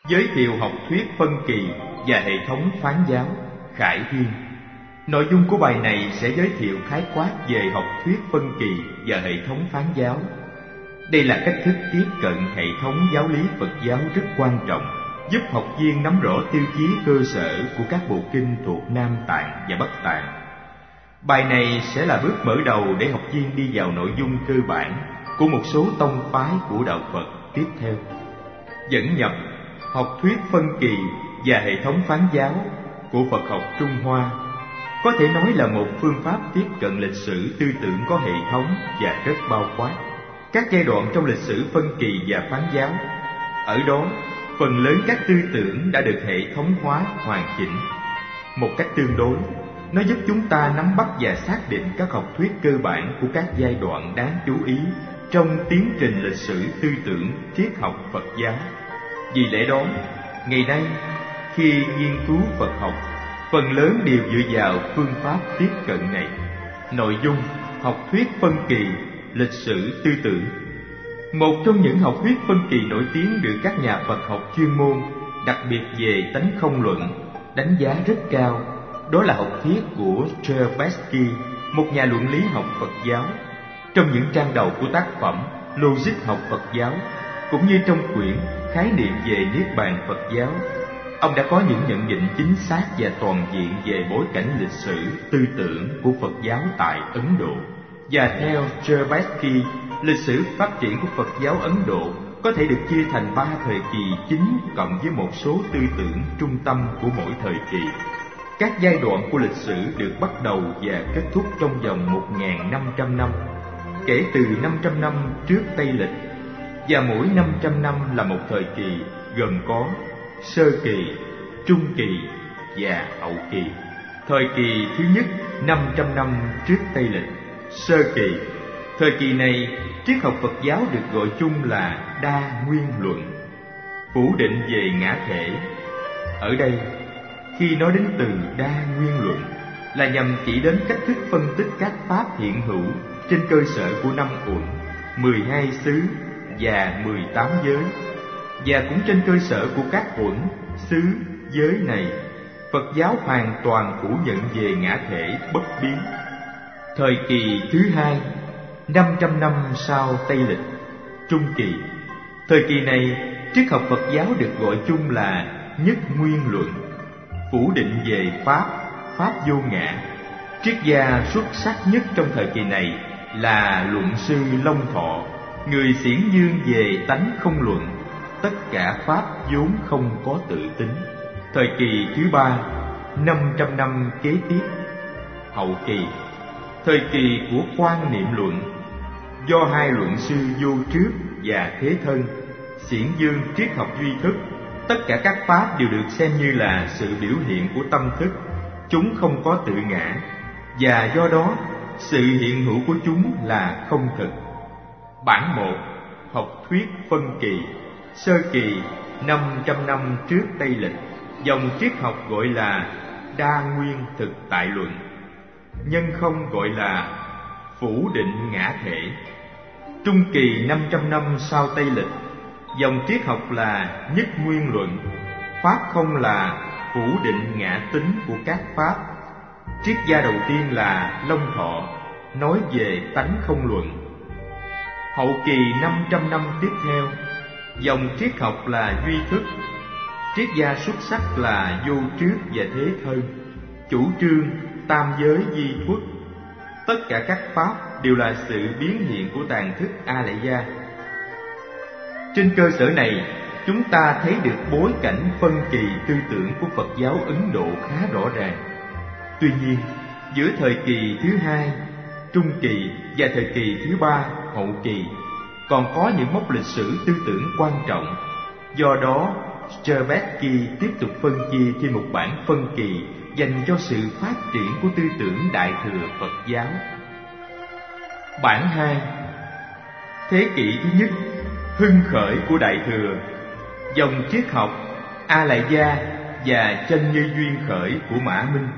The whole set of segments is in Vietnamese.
Giới thiệu học thuyết phân kỳ và hệ thống phán giáo, Khải Duyên. Nội dung của bài này sẽ giới thiệu khái quát về học thuyết phân kỳ và hệ thống phán giáo. Đây là cách thức tiếp cận hệ thống giáo lý Phật giáo rất quan trọng, giúp học viên nắm rõ tiêu chí cơ sở của các bộ kinh thuộc Nam Tạng và Bắc Tạng. Bài này sẽ là bước mở đầu để học viên đi vào nội dung cơ bản của một số tông phái của đạo Phật tiếp theo. Dẫn nhập học thuyết phân kỳ và hệ thống phán giáo của Phật học Trung Hoa có thể nói là một phương pháp tiếp cận lịch sử tư tưởng có hệ thống và rất bao quát các giai đoạn trong lịch sử phân kỳ và phán giáo. Ở đó, phần lớn các tư tưởng đã được hệ thống hóa hoàn chỉnh. Một cách tương đối, nó giúp chúng ta nắm bắt và xác định các học thuyết cơ bản của các giai đoạn đáng chú ý trong tiến trình lịch sử tư tưởng triết học Phật giáo. Vì lẽ đó, ngày nay, khi nghiên cứu Phật học, phần lớn đều dựa vào phương pháp tiếp cận này. Nội dung học thuyết phân kỳ, lịch sử tư tưởng. Một trong những học thuyết phân kỳ nổi tiếng được các nhà Phật học chuyên môn, đặc biệt về tánh không luận, đánh giá rất cao, đó là học thuyết của Tversky, một nhà luận lý học Phật giáo. Trong những trang đầu của tác phẩm Logic học Phật giáo, cũng như trong quyển Khái niệm về Niết bàn Phật giáo, ông đã có những nhận định chính xác và toàn diện về bối cảnh lịch sử, tư tưởng của Phật giáo tại Ấn Độ. Và theo Tversky, lịch sử phát triển của Phật giáo Ấn Độ có thể được chia thành 3 thời kỳ chính cộng với một số tư tưởng trung tâm của mỗi thời kỳ. Các giai đoạn của lịch sử được bắt đầu và kết thúc trong vòng 1.500 năm, kể từ 500 năm trước Tây Lịch, và mỗi 500 năm là một thời kỳ gồm có sơ kỳ, trung kỳ và hậu kỳ. Thời kỳ thứ nhất 500 năm trước Tây Lịch, sơ kỳ. Thời kỳ này, triết học Phật giáo được gọi chung là đa nguyên luận, phủ định về ngã thể. Ở đây, khi nói đến từ đa nguyên luận là nhằm chỉ đến cách thức phân tích các pháp hiện hữu trên cơ sở của 5 uẩn, 12 xứ và 18 giới, và cũng trên cơ sở của các uẩn, xứ, giới này, Phật giáo hoàn toàn phủ nhận về ngã thể bất biến. Thời kỳ thứ hai 500 năm sau Tây Lịch, trung kỳ. Thời kỳ này, triết học Phật giáo được gọi chung là nhất nguyên luận, phủ định về pháp, pháp vô ngã. Triết gia xuất sắc nhất trong thời kỳ này là luận sư Long Thọ, người xiển dương về tánh không luận, tất cả pháp vốn không có tự tính. Thời kỳ thứ ba 500 năm kế tiếp, hậu kỳ. Thời kỳ của quan niệm luận, do hai luận sư Vô Trước và Thế Thân xiển dương triết học duy thức. Tất cả các pháp đều được xem như là sự biểu hiện của tâm thức, chúng không có tự ngã, và do đó sự hiện hữu của chúng là không thực. Bản 1. Học thuyết phân kỳ, sơ kỳ 500 năm trước Tây Lịch, dòng triết học gọi là đa nguyên thực tại luận. Nhân không gọi là phủ định ngã thể. Trung kỳ 500 năm sau Tây Lịch, dòng triết học là nhất nguyên luận. Pháp không là phủ định ngã tính của các pháp. Triết gia đầu tiên là Long Thọ, nói về tánh không luận. Hậu kỳ 500 năm tiếp theo, dòng triết học là duy thức. Triết gia xuất sắc là Vô Trước và Thế Thân, chủ trương tam giới di thuất. Tất cả các pháp đều là sự biến hiện của tàng thức A Lại Gia. Trên cơ sở này, chúng ta thấy được bối cảnh phân kỳ tư tưởng của Phật giáo Ấn Độ khá rõ ràng. Tuy nhiên, giữa thời kỳ thứ hai, trung kỳ và thời kỳ thứ ba, hậu kỳ, còn có những mốc lịch sử tư tưởng quan trọng. Do đó, Tversky tiếp tục phân chia thêm một bản phân kỳ dành cho sự phát triển của tư tưởng Đại thừa Phật giáo. Bản 2. Thế kỷ thứ nhất, hưng khởi của Đại thừa, dòng triết học A Lại Gia và chân như duyên khởi của Mã Minh.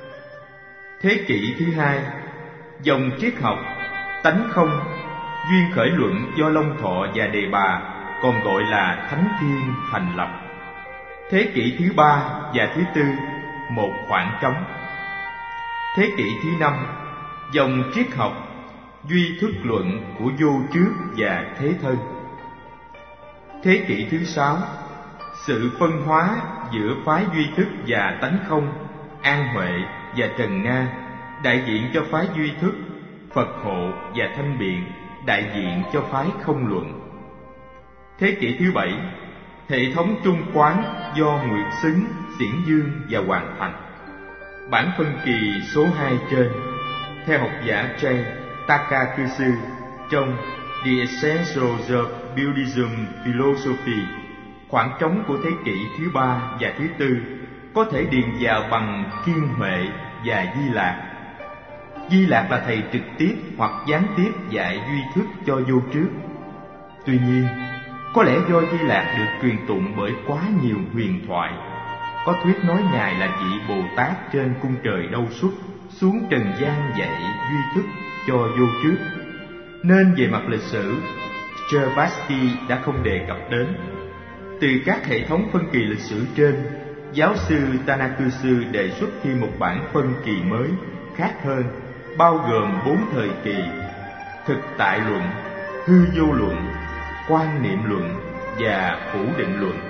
Thế kỷ thứ hai, dòng triết học tánh không, duyên khởi luận do Long Thọ và Đề Bà, còn gọi là Thánh Thiên thành lập. Thế kỷ thứ 3 và thứ 4, một khoảng trống. Thế kỷ thứ 5, dòng triết học duy thức luận của vô trước và thế thân. Thế kỷ thứ 6, sự phân hóa giữa phái duy thức và tánh không, An Huệ và Trần Na, đại diện cho phái duy thức, Phật Hộ và Thanh Biện, đại diện cho phái không luận. Thế kỷ thứ 7, hệ thống trung quán do Nguyệt Xứng, Xiển Dương và Hoàng Thành. Bản phân kỳ số 2 trên, theo học giả J. Takakusu trong The Essentials of Buddhism Philosophy, khoảng trống của thế kỷ thứ 3 và thứ 4 có thể điền vào bằng Kiên Huệ và Di Lạc. Di Lạc là thầy trực tiếp hoặc gián tiếp dạy duy thức cho vô trước. Tuy nhiên, có lẽ do Di Lạc được truyền tụng bởi quá nhiều huyền thoại, có thuyết nói Ngài là vị Bồ Tát trên cung trời Đâu Xuất xuống trần gian dạy duy thức cho vô trước, nên về mặt lịch sử, Stravatsky đã không đề cập đến. Từ các hệ thống phân kỳ lịch sử trên, giáo sư Tanakusu đề xuất thêm một bản phân kỳ mới, khác hơn, bao gồm 4 thời kỳ: thực tại luận, hư vô luận, quan niệm luận và phủ định luận.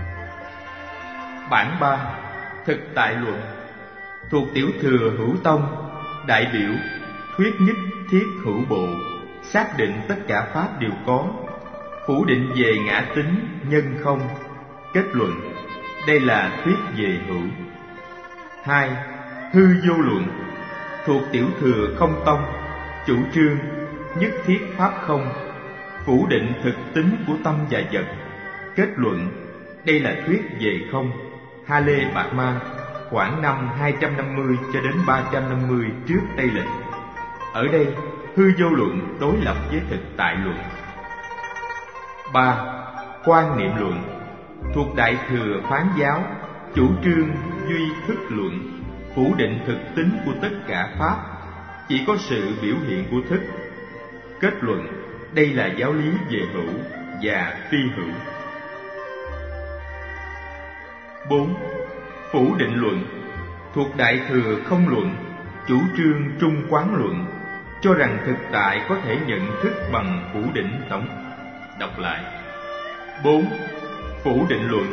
Bản 3, thực tại luận, thuộc tiểu thừa Hữu Tông, đại biểu thuyết nhất thiết hữu bộ, xác định tất cả pháp đều có, phủ định về ngã tính nhân không, kết luận đây là thuyết về hữu. 2. Hư vô luận, thuộc tiểu thừa Không Tông, chủ trương nhất thiết pháp không, phủ định thực tính của tâm và vật, kết luận đây là thuyết về không. Hale Bạc Ma, khoảng năm 250 cho đến 350 trước Tây Lịch. Ở đây, hư vô luận đối lập với thực tại luận. 3. Quan niệm luận, thuộc đại thừa Phán giáo, chủ trương duy thức luận, phủ định thực tính của tất cả pháp, chỉ có sự biểu hiện của thức, kết luận đây là giáo lý về hữu và phi hữu. 4. Phủ định luận, thuộc đại thừa Không luận, chủ trương trung quán luận, cho rằng thực tại có thể nhận thức bằng phủ định tổng. Đọc lại. 4. Phủ định luận,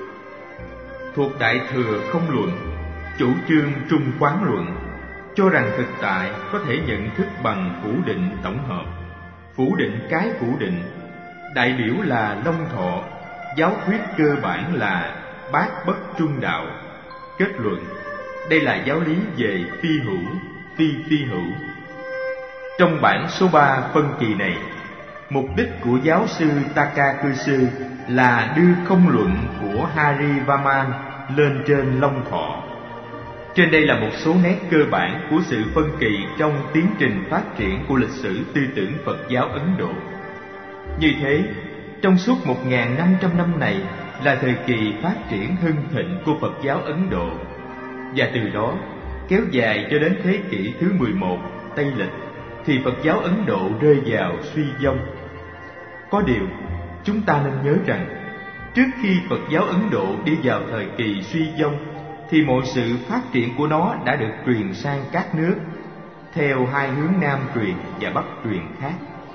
thuộc đại thừa Không luận, chủ trương trung quán luận, cho rằng thực tại có thể nhận thức bằng phủ định tổng hợp, phủ định cái phủ định, đại biểu là Long Thọ, giáo thuyết cơ bản là bát bất trung đạo, kết luận đây là giáo lý về phi hữu, phi hữu. Trong bản số 3 phân kỳ này, mục đích của giáo sư Takakusu là đưa không luận của Harivaman lên trên Long Thọ. Trên đây là một số nét cơ bản của sự phân kỳ trong tiến trình phát triển của lịch sử tư tưởng Phật giáo Ấn Độ. Như thế, trong suốt 1.500 năm này là thời kỳ phát triển hưng thịnh của Phật giáo Ấn Độ, và từ đó kéo dài cho đến thế kỷ thứ 11 Tây Lịch thì Phật giáo Ấn Độ rơi vào suy vong. Có điều, chúng ta nên nhớ rằng, trước khi Phật giáo Ấn Độ đi vào thời kỳ suy vong thì mọi sự phát triển của nó đã được truyền sang các nước theo hai hướng Nam truyền và Bắc truyền khác.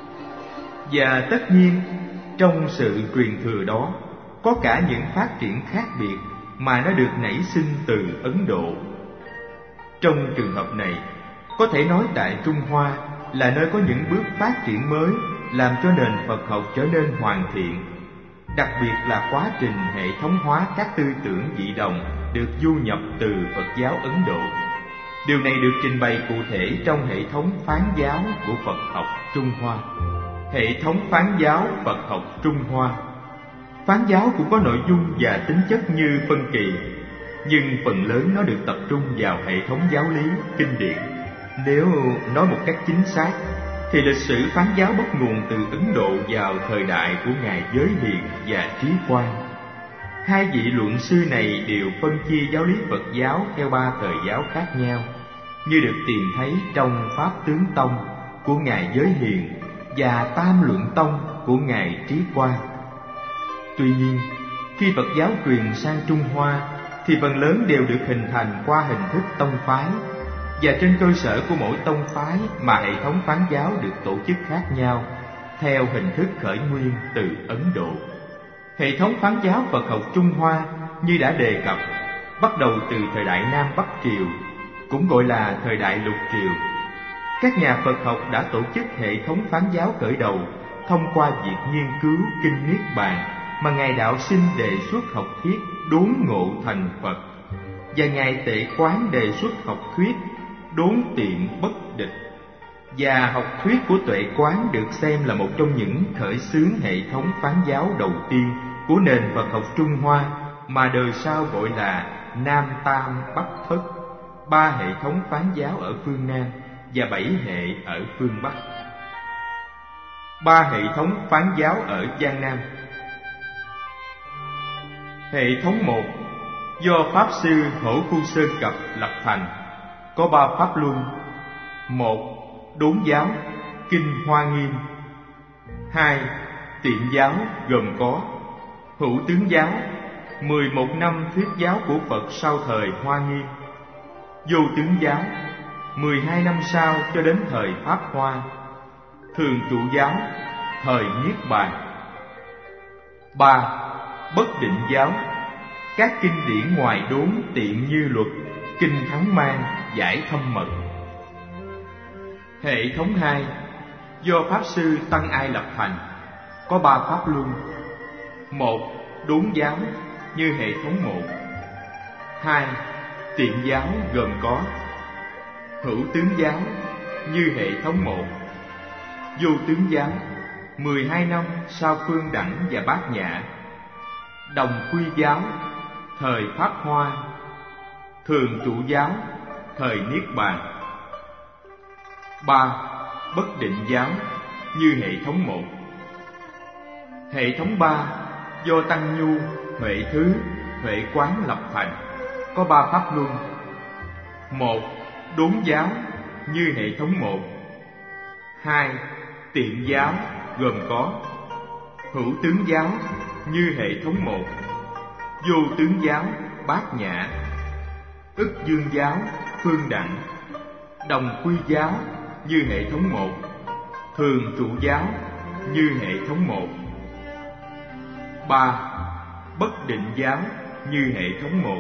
Và tất nhiên, trong sự truyền thừa đó có cả những phát triển khác biệt mà nó được nảy sinh từ Ấn Độ. Trong trường hợp này, có thể nói tại Trung Hoa là nơi có những bước phát triển mới làm cho nền Phật học trở nên hoàn thiện, đặc biệt là quá trình hệ thống hóa các tư tưởng dị đồng được du nhập từ Phật giáo Ấn Độ. Điều này được trình bày cụ thể trong hệ thống phán giáo của Phật học Trung Hoa. Hệ thống phán giáo Phật học Trung Hoa. Phán giáo cũng có nội dung và tính chất như phân kỳ, nhưng phần lớn nó được tập trung vào hệ thống giáo lý, kinh điển. Nếu nói một cách chính xác, thì lịch sử phán giáo bắt nguồn từ Ấn Độ vào thời đại của Ngài Giới Hiền và Trí Quang. Hai vị luận sư này đều phân chia giáo lý Phật giáo theo 3 thời giáo khác nhau, như được tìm thấy trong Pháp Tướng Tông của Ngài Giới Hiền và Tam Luận Tông của Ngài Trí Quang. Tuy nhiên, Khi Phật giáo truyền sang Trung Hoa thì phần lớn đều được hình thành qua hình thức tông phái, và trên cơ sở của mỗi tông phái mà hệ thống phán giáo được tổ chức khác nhau theo hình thức khởi nguyên từ Ấn Độ. Hệ thống phán giáo Phật học Trung Hoa như đã đề cập bắt đầu từ thời đại Nam Bắc Triều, cũng gọi là thời đại Lục Triều. Các nhà Phật học đã tổ chức hệ thống phán giáo khởi đầu thông qua việc nghiên cứu kinh Niết Bàn mà Ngài Đạo Sinh đề xuất học thuyết đốn ngộ thành Phật, và Ngài Tệ Quán đề xuất học thuyết đốn tiện bất địch. Và học thuyết của Tuệ Quán được xem là một trong những khởi xướng hệ thống phán giáo đầu tiên của nền Phật học Trung Hoa, mà đời sau gọi là Nam Tam Bắc Thất, 3 hệ thống phán giáo ở phương Nam và 7 hệ ở phương Bắc. 3 hệ thống phán giáo ở Giang Nam. Hệ thống 1 do Pháp Sư Hổ Phu Sơn Cập lập thành, có 3 pháp luân. 1. Đốn giáo, Kinh Hoa Nghiêm. 2. Tiện giáo, gồm có Hữu Tướng giáo, 11 năm thuyết giáo của Phật sau thời Hoa Nghiêm. Vô Tướng giáo, 12 năm sau cho đến thời Pháp Hoa. Thường trụ giáo, thời Niết Bàn. 3. Bất định giáo, các kinh điển ngoài đốn tiện như luật, kinh Thắng Mang, giải thâm mật. Hệ thống 2 do Pháp Sư Tăng Ai lập thành, có 3 pháp luân. 1. Đốn giáo như hệ thống 1. 2. Tiện giáo, gồm có Hữu Tướng giáo như hệ thống 1. Vô Tướng giáo, 12 năm sau Phương Đẳng và Bát Nhã. Đồng Quy giáo, thời Pháp Hoa. Thường trụ giáo, thời Niết Bàn. 3. Bất định giáo như hệ thống 1. Hệ thống 3 do Tăng Nhu, Huệ Thứ, Huệ Quán lập thành, có 3 pháp luân. 1. Đốn giáo như hệ thống 1. 2. Tiện giáo, gồm có Hữu Tướng giáo như hệ thống 1. Vô Tướng giáo, Bát Nhã. Ức Dương giáo, Phương Đẳng. Đồng Quy giáo như hệ thống 1. Thường trụ giáo như hệ thống 1. 3. Bất định giáo như hệ thống 1.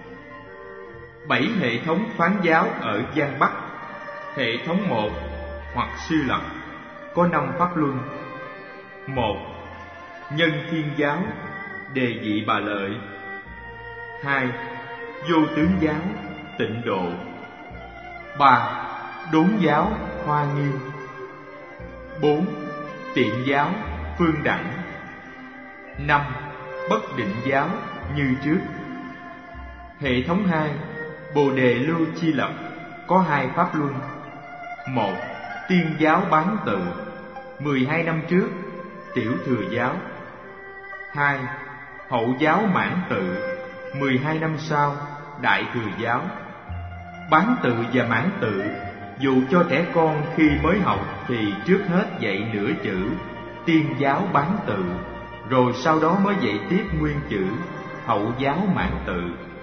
7 hệ thống phán giáo ở Giang Bắc. Hệ thống 1 hoặc Sư Lập, có 5 pháp luân. 1. Nhân Thiên giáo, Đề Dị Bà Lợi. 2. Vô Tướng giáo, Tịnh Độ. 3. Đốn giáo, Hoa Nghiêm. 4. Tiện giáo, Phương Đẳng. 5. Bất định giáo như trước. Hệ thống 2 Bồ Đề Lưu Chi Lập, có 2 pháp luân. 1. Tiên giáo Bán Tự, 12 năm trước Tiểu Thừa giáo. 2. Hậu giáo Mãn Tự, 12 năm sau Đại Thừa giáo. Bán Tự và Mãn Tự dù cho trẻ con khi mới học thì trước hết dạy nửa chữ Tiên giáo Bán Tự, rồi sau đó mới dạy tiếp nguyên chữ Hậu giáo Mãn Tự.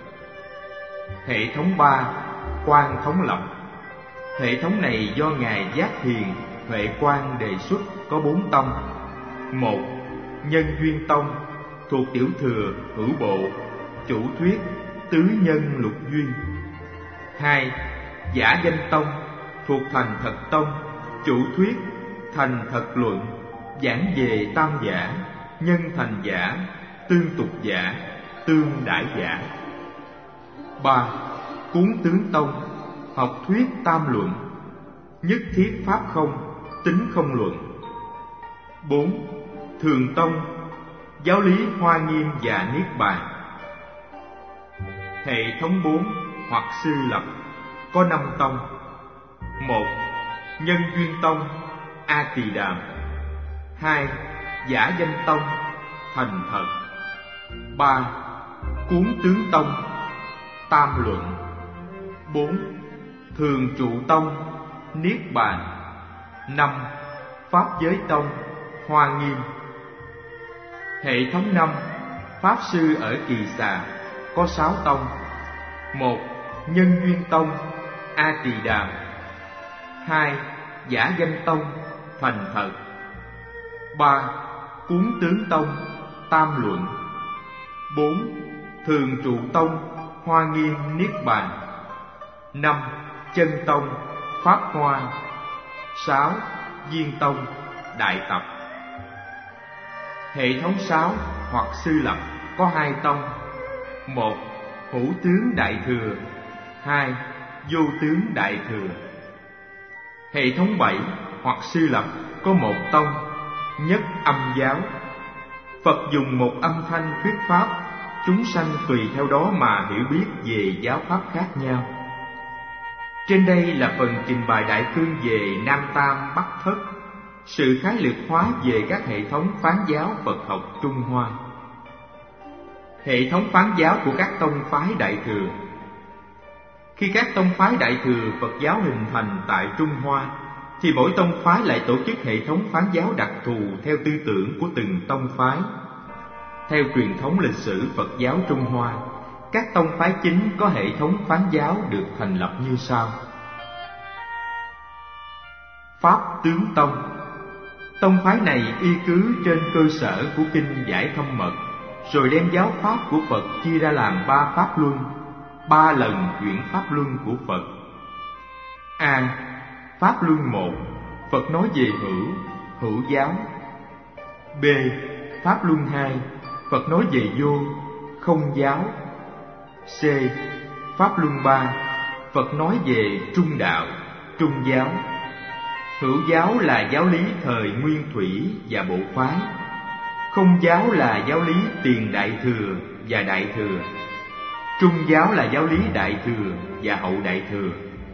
Hệ thống 3 Quan Thống Lập. Hệ thống này do Ngài Giác Hiền, Huệ Quang đề xuất, có 4 tông. 1. Nhân Duyên Tông, thuộc Tiểu Thừa, Hữu Bộ, chủ thuyết Tứ Nhân Lục Duyên. 2. Giả Danh Tông, thuộc Thành Thật Tông, chủ thuyết Thành Thật Luận, giảng về tam giả, nhân thành giả, tương tục giả, tương đãi giả. 3. Cuốn Tướng Tông, học thuyết tam luận, nhất thiết pháp không, tính không luận. 4. Thường Tông, giáo lý Hoa Nghiêm và Niết Bàn. Hệ thống 4 hoặc Sư Lập, có 5 tông. 1. Nhân Duyên Tông, A Tỳ Đàm. 2. Giả Danh Tông, Thành Thật. 3. Cuốn Tướng Tông, Tam Luận. 4. Thường Trụ Tông, Niết Bàn. 5. Pháp Giới Tông, Hoa Nghiêm. Hệ thống 5 Pháp sư ở Kỳ Xà có 6 tông. 1. Nhân Duyên Tông, A Tỳ Đàm. 2. Giả Danh Tông, Thành Thật. 3. Cuốn Tướng Tông, Tam Luận. 4. Thường Trụ Tông, Hoa Nghiêm Niết Bàn. 5. Chân Tông, Pháp Hoa. 6. Viên Tông, Đại Tập. Hệ thống 6 hoặc Sư Lập có 2 tông. 1. Hữu Tướng Đại Thừa. 2. Vô Tướng Đại Thừa. Hệ thống 7 hoặc Sư Lập có 1 tông, Nhất Âm Giáo. Phật dùng một âm thanh thuyết pháp, chúng sanh tùy theo đó mà hiểu biết về giáo pháp khác nhau. Trên đây là phần trình bày đại cương về Nam Tam Bắc Thất, sự khái lược hóa về các hệ thống phán giáo Phật học Trung Hoa. Hệ thống phán giáo của các tông phái Đại Thừa. Khi các tông phái Đại Thừa Phật giáo hình thành tại Trung Hoa, thì mỗi tông phái lại tổ chức hệ thống phán giáo đặc thù theo tư tưởng của từng tông phái. Theo truyền thống lịch sử Phật giáo Trung Hoa, các tông phái chính có hệ thống phán giáo được thành lập như sau. Pháp Tướng Tông. Tông phái này y cứ trên cơ sở của kinh Giải Thâm Mật, rồi đem giáo pháp của Phật chia ra làm 3 pháp luân, 3 lần chuyển pháp luân của Phật. A. Pháp luân 1, Phật nói về hữu giáo. B. Pháp luân 2, Phật nói về vô, không giáo. C. Pháp luân 3, Phật nói về trung đạo, trung giáo. Hữu giáo là giáo lý thời Nguyên Thủy và Bộ phái. Không giáo là giáo lý tiền Đại Thừa và Đại Thừa. Trung giáo là giáo lý Đại Thừa và Hậu Đại Thừa.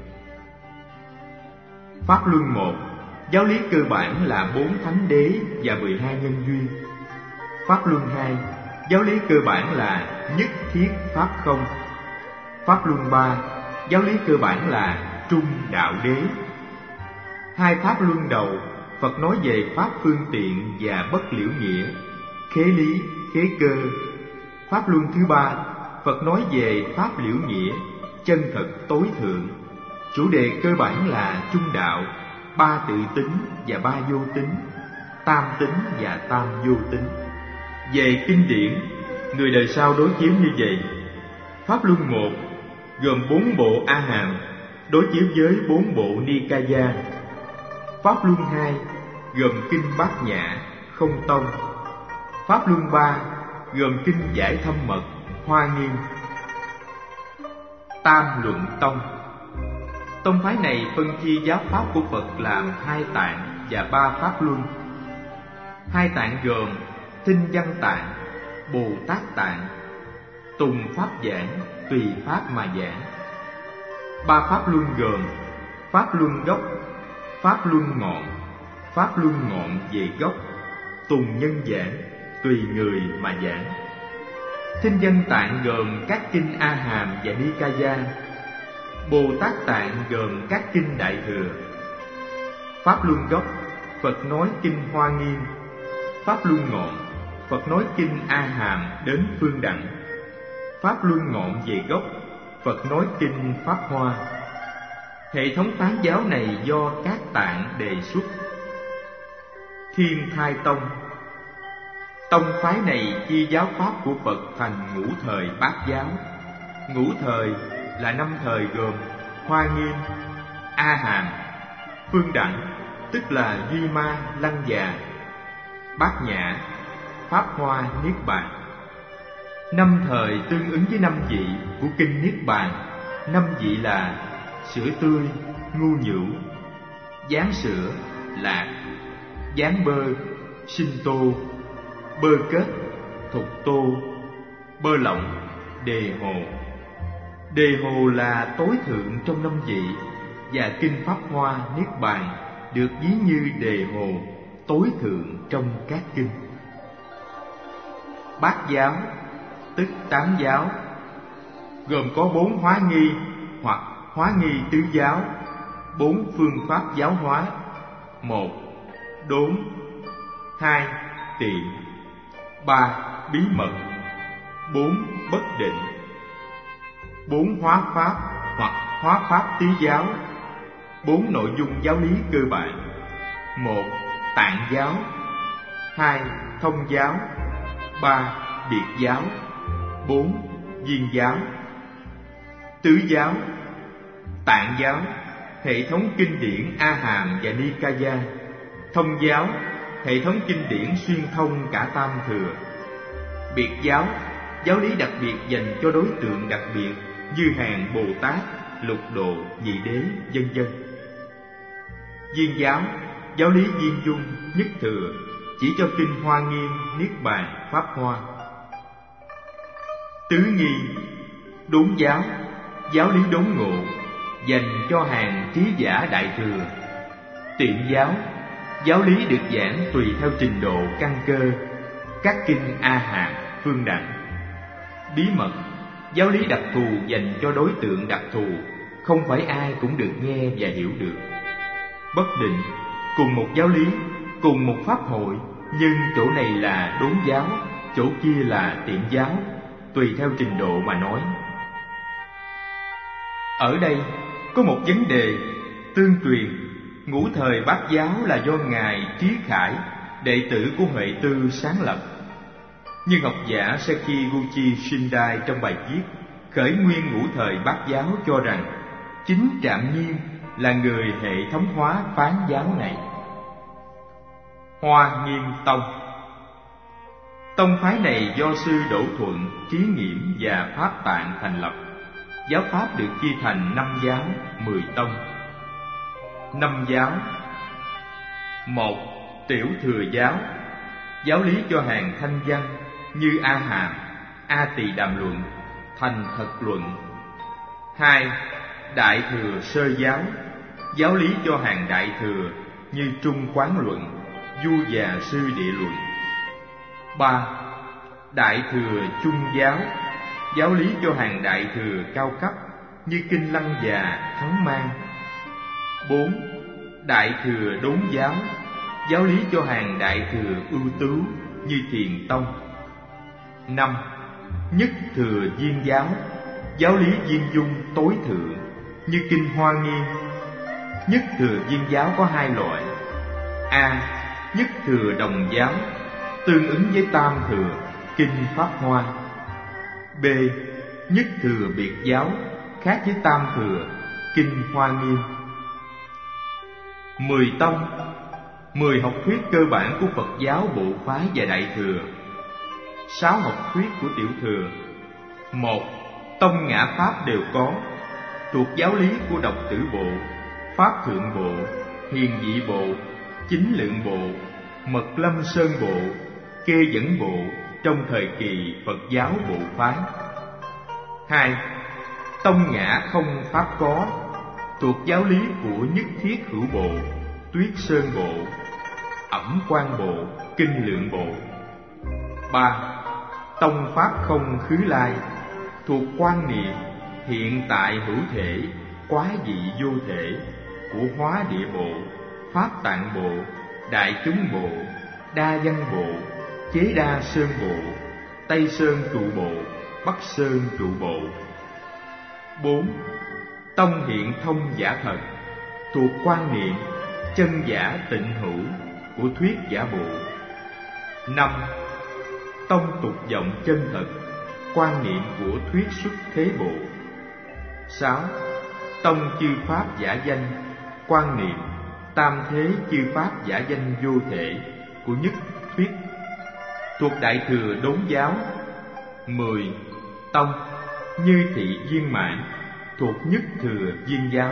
Pháp luân 1, giáo lý cơ bản là 4 thánh đế và 12 nhân duyên. Pháp luân 2, giáo lý cơ bản là nhất thiết pháp không. Pháp luân 3, giáo lý cơ bản là trung đạo đế. 2 pháp luân đầu, Phật nói về pháp phương tiện và bất liễu nghĩa, khế lý, khế cơ. Pháp luân thứ 3, Phật nói về pháp liễu nghĩa, chân thật tối thượng. Chủ đề cơ bản là trung đạo, 3 tự tính và 3 vô tính, tam tính và tam vô tính. Về kinh điển, người đời sau đối chiếu như vậy. Pháp luân 1 gồm 4 bộ A Hàm đối chiếu với 4 bộ Nikaya. Pháp luân 2 gồm kinh Bát Nhã, không tông. Pháp luân 3 gồm kinh Giải Thâm Mật, Hoa Nghiêm. Tam luận tông. Tông phái này phân chia giáo pháp của Phật làm 2 tạng và 3 pháp luân. 2 tạng gồm Thinh Văn Tạng, Bồ Tát Tạng, Tùng Pháp Giảng, tùy pháp mà giảng. 3 pháp luân gồm Pháp luân gốc, Pháp luân ngọn, Pháp luân ngọn về gốc, Tùng Nhân Giảng, tùy người mà giảng. Thinh Văn Tạng gồm các kinh A Hàm và Nikaya. Bồ Tát Tạng gồm các kinh Đại Thừa. Pháp luân gốc, Phật nói kinh Hoa Nghiêm. Pháp luân ngọn, Phật nói kinh A Hàm đến Phương Đẳng. Pháp luân ngọn về gốc, Phật nói kinh Pháp Hoa. Hệ thống phán giáo này do các tạng đề xuất. Thiên Thai Tông. Tông phái này chia giáo pháp của Phật thành ngũ thời bát giáo. Ngũ thời là 5 thời gồm Hoa Nghiêm, A Hàm, Phương Đẳng, tức là Duy Ma Lăng Già, Bát Nhã, Pháp Hoa Niết Bàn. 5 thời tương ứng với 5 vị của kinh Niết Bàn. 5 vị là sữa tươi, ngu nhũ, gián sữa, lạc, gián bơ, sinh tô, bơ kết, thục tô, bơ lỏng, đề hồ. Đề hồ là tối thượng trong 5 vị, và kinh Pháp Hoa Niết Bàn được ví như đề hồ tối thượng trong các kinh. Bát giáo tức 8 giáo, gồm có 4 hóa nghi hoặc hóa nghi tứ giáo, 4 phương pháp giáo hóa. 1. Đốn. 2. Tiện. 3. Bí mật. 4. Bất định. 4. Hóa pháp hoặc hóa pháp tý giáo. 4 nội dung giáo lý cơ bản. 1. Tạng giáo. 2. Thông giáo. 3. Biệt giáo. 4. Viên giáo. Tứ giáo. Tạng giáo, hệ thống kinh điển A Hàm và Nikaya. Thông giáo, hệ thống kinh điển xuyên thông cả Tam Thừa. Biệt giáo, giáo lý đặc biệt dành cho đối tượng đặc biệt như hàng Bồ Tát, Lục Độ, Nhị Đế, vân vân. Viên giáo, giáo lý viên dung, nhất thừa, chỉ cho kinh Hoa Nghiêm, Niết Bàn, Pháp Hoa. Tứ nghi. Đốn giáo, giáo lý đốn ngộ, dành cho hàng trí giả đại thừa. Tiện giáo, giáo lý được giảng tùy theo trình độ căn cơ, các kinh A Hàm, Phương Đẳng. Bí mật, giáo lý đặc thù dành cho đối tượng đặc thù, không phải ai cũng được nghe và hiểu được. Bất định, cùng một giáo lý, cùng một pháp hội, nhưng chỗ này là đốn giáo, chỗ kia là tiện giáo, tùy theo trình độ mà nói. Ở đây có một vấn đề tương truyền. Ngũ thời Bát giáo là do ngài Trí Khải, đệ tử của Huệ Tư sáng lập. Nhưng học giả Sekiguchi Shindai trong bài viết khởi nguyên ngũ thời Bát giáo cho rằng chính Trạm Nghiêm là người hệ thống hóa phán giáo này. Hoa Nghiêm Tông. Tông phái này do sư Đỗ Thuận, Trí Nghiễm và Pháp Tạng thành lập. Giáo pháp được chia thành 5 giáo, 10 tông. 5 giáo. 1. Tiểu Thừa giáo, giáo lý cho hàng thanh văn như A Hàm, A Tỳ Đàm luận, Thành Thật luận. 2. Đại Thừa sơ giáo, giáo lý cho hàng đại thừa như Trung Quán luận, Du Già Sư Địa luận. 3. Đại Thừa trung giáo, giáo lý cho hàng đại thừa cao cấp như kinh Lăng Già, Thắng Mang. 4. Đại Thừa đốn giáo, giáo lý cho hàng đại thừa ưu tú như Thiền Tông. 5. Nhất Thừa viên giáo, giáo lý viên dung tối thượng như kinh Hoa Nghiêm. Nhất Thừa viên giáo có 2 loại. A. Nhất Thừa đồng giáo, tương ứng với Tam Thừa, kinh Pháp Hoa. B. Nhất Thừa biệt giáo, khác với Tam Thừa, kinh Hoa Nghiêm. 10 tông. 10 học thuyết cơ bản của Phật giáo Bộ Phái và Đại Thừa. 6 học thuyết của Tiểu Thừa. 1. Tông ngã Pháp đều có, thuộc giáo lý của Độc Tử Bộ, Pháp Thượng Bộ, Hiền Dị Bộ, Chính Lượng Bộ, Mật Lâm Sơn Bộ, Kê Dẫn Bộ trong thời kỳ Phật giáo Bộ Phái. 2. Tông ngã không Pháp có, thuộc giáo lý của Nhất Thiết Hữu Bộ, Tuyết Sơn Bộ, Ẩm Quan Bộ, Kinh Lượng Bộ. 3. Tông Pháp không khứ lai, thuộc quan niệm hiện tại hữu thể, quá dị vô thể của Hóa Địa Bộ, Pháp Tạng Bộ, Đại Chúng Bộ, Đa Văn Bộ, Chế Đa Sơn Bộ, Tây Sơn Trụ Bộ, Bắc Sơn Trụ Bộ. 4. Tông hiện thông giả thật, thuộc quan niệm chân giả tịnh hữu của Thuyết Giả Bộ. 5. Tông tục vọng chân thật, quan niệm của Thuyết Xuất Thế Bộ. 6. Tông chư pháp giả danh, quan niệm tam thế chư pháp giả danh vô thể của Nhất Thuyết, thuộc Đại Thừa đốn giáo. 10. Tông như thị viên mãn, thuộc Nhất Thừa viên giáo.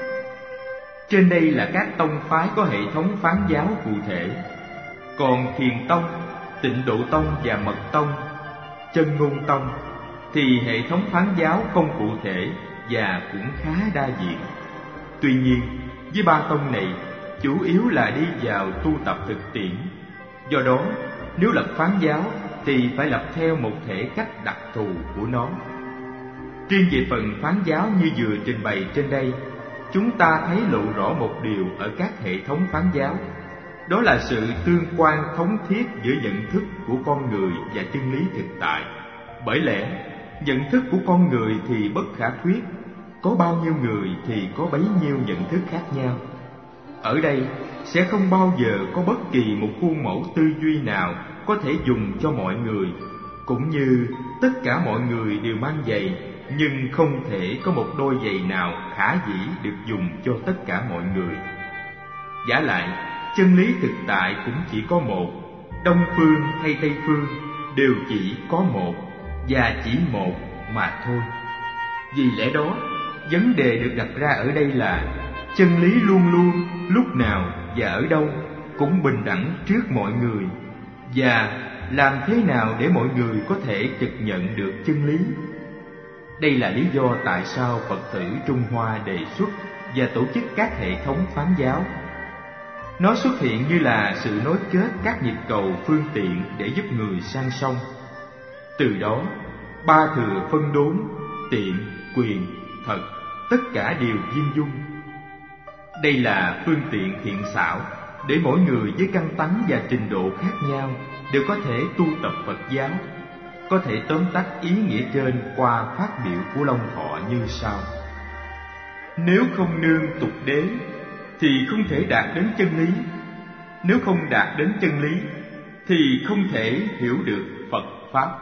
Trên đây là các tông phái có hệ thống phán giáo cụ thể. Còn Thiền Tông, Tịnh Độ Tông và Mật Tông, Chân Ngôn Tông thì hệ thống phán giáo không cụ thể và cũng khá đa diện. Tuy nhiên, với 3 tông này chủ yếu là đi vào tu tập thực tiễn. Do đó, nếu lập phán giáo thì phải lập theo một thể cách đặc thù của nó. Riêng về phần phán giáo như vừa trình bày trên đây, chúng ta thấy lộ rõ một điều ở các hệ thống phán giáo, đó là sự tương quan thống thiết giữa nhận thức của con người và chân lý thực tại. Bởi lẽ nhận thức của con người thì bất khả thuyết, có bao nhiêu người thì có bấy nhiêu nhận thức khác nhau. Ở đây sẽ không bao giờ có bất kỳ một khuôn mẫu tư duy nào có thể dùng cho mọi người, cũng như tất cả mọi người đều mang giày, nhưng không thể có một đôi giày nào khả dĩ được dùng cho tất cả mọi người. Vả lại, chân lý thực tại cũng chỉ có một, Đông phương hay Tây phương đều chỉ có một, và chỉ một mà thôi. Vì lẽ đó, vấn đề được đặt ra ở đây là chân lý luôn luôn, lúc nào và ở đâu cũng bình đẳng trước mọi người, và làm thế nào để mọi người có thể thực nhận được chân lý. Đây là lý do tại sao Phật tử Trung Hoa đề xuất và tổ chức các hệ thống phán giáo. Nó xuất hiện như là sự nối kết các nhịp cầu phương tiện để giúp người sang sông. Từ đó, ba thừa phân đốn, tiện, quyền, thật, tất cả đều viên dung. Đây là phương tiện thiện xảo để mỗi người với căn tánh và trình độ khác nhau đều có thể tu tập Phật giáo. Có thể tóm tắt ý nghĩa trên qua phát biểu của Long Thọ như sau: nếu không nương tục đế thì không thể đạt đến chân lý. Nếu không đạt đến chân lý thì không thể hiểu được Phật Pháp.